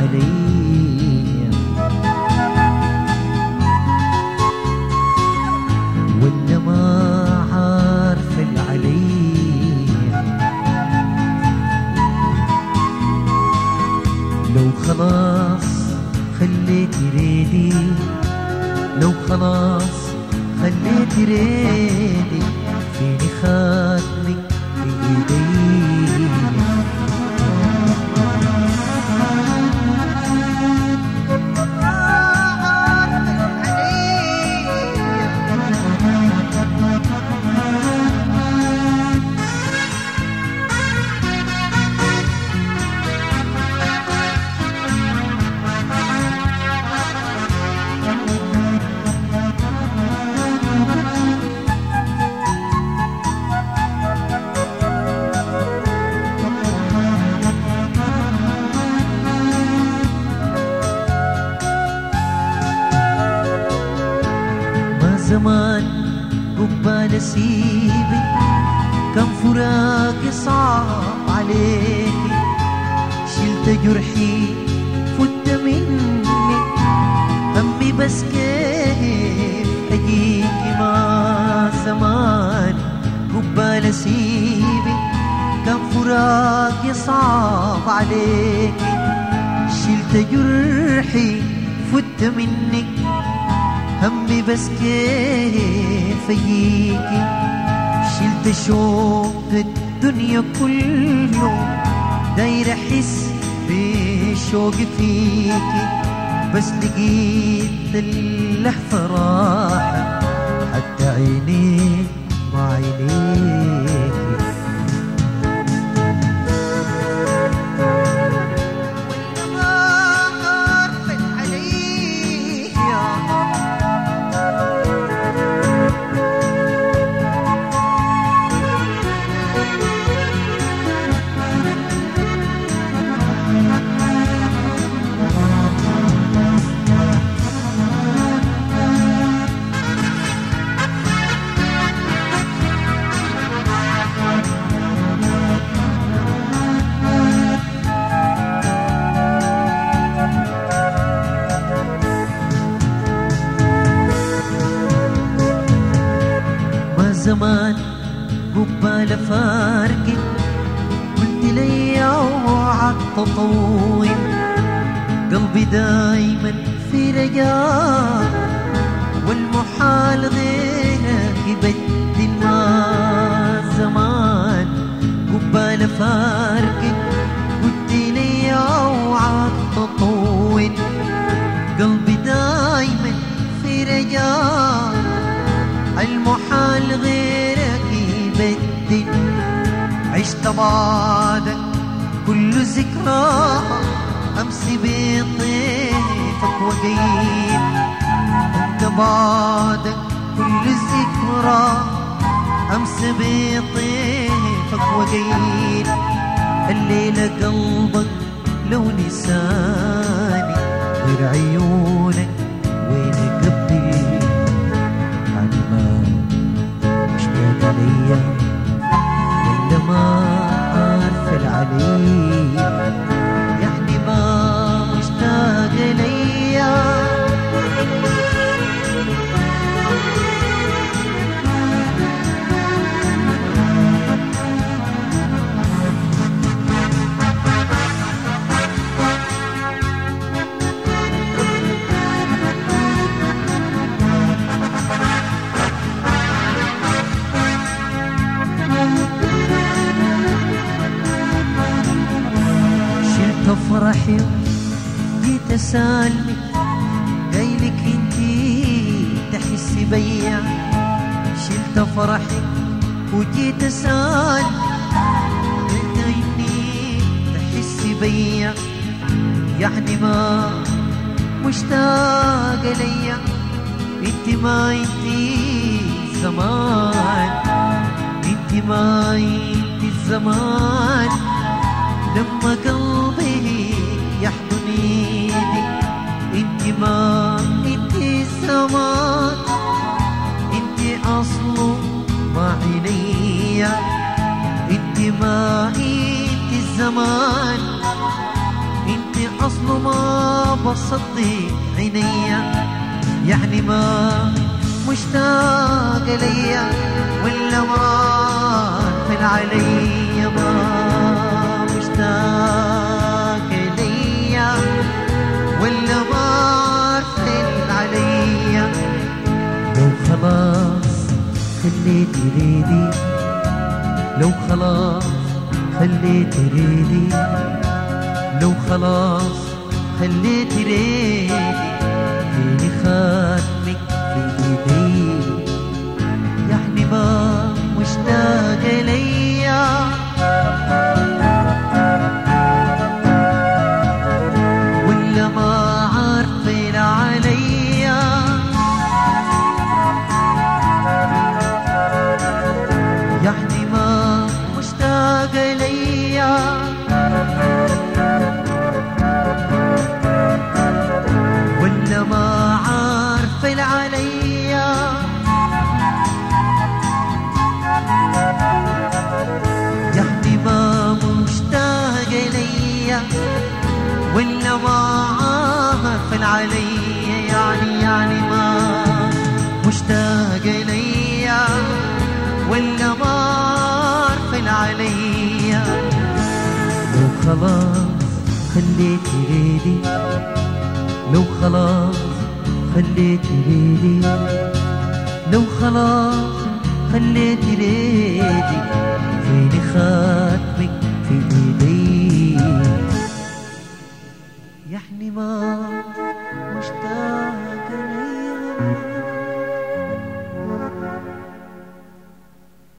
ليا ولا ما عارفة العليا. لو خلاص خليتي ريدي، لو خلاص خليتي ريدي فيني خاتمك بإيدي. زمان قبال اسيبك كان فراقي صعب عليكي، شلت جرحي فت مني همي بس كيف اجيكي. ما زمان قبال اسيبك كان فراقي صعب عليكي، شلت جرحي فت منك همي بس كيف اجيكي. شلت شوق الدنيا كله داير احس بشوق فيكي، بس لقيت اللحظة راحة حتى عيني مع عينيكي. زمان قبال فارقك قلت لي اوعى تطول، قلبي دايما في رجاء والمحال غيرك يبدل. ما زمان قبال فارقك قلت لي اوعى تطول، قلبي دايما في رجاء المحال غيرك يبدل. عشت بعدك كل ذكرى أمسي بطيفك وقيل، أنت بعدك كل ذكرى أمسي بطيفك وقيل. الليلة قلبك لو نساني غير عيونك وين قبلي، يعني ما مشتاق ليا ولا ما عارفة العليا، يعني ما مشتاق ليا. فرحي جيت اسالك جايلك انتي تحسي بيا، شلت فرحي وجيت اسالك قلت اني تحسي بيا، يعني ما مشتاق ليا. انتي ما انتي زمان، انتي ما انتي الزمان لما قلبي يحضن ايدي. انتي ما انتي الزمان، انتي اصله ما عينيا. انتي ما انتي الزمان، انتي اصله والله ما بصدق عينيا، يعني ما مشتاق ليا، ولا مغفل عليا، ما مشتاق ليا ولا مغفل عليا. لو خلاص خليت ريدي، لو خلاص خليت ريدي، لو خلاص خليت ريدي، فيني خاتمك في ايدي، يعني ما مشتاق ليا ولا ما عارفين عليا. يعني ما مشتاق ليا ولا ما عارفين عليا. يعني ما مشتاق ليا ولا ما عارفين عليا. يعني ما مشتاق ليا ولا ما عارفين عليا. لو خلاص خليت ريدي، لو خلاص خليت ريدي، لو خلاص خليت ريدي، فيني خاتمك في ايدي، يعني ما مشتاق ليا.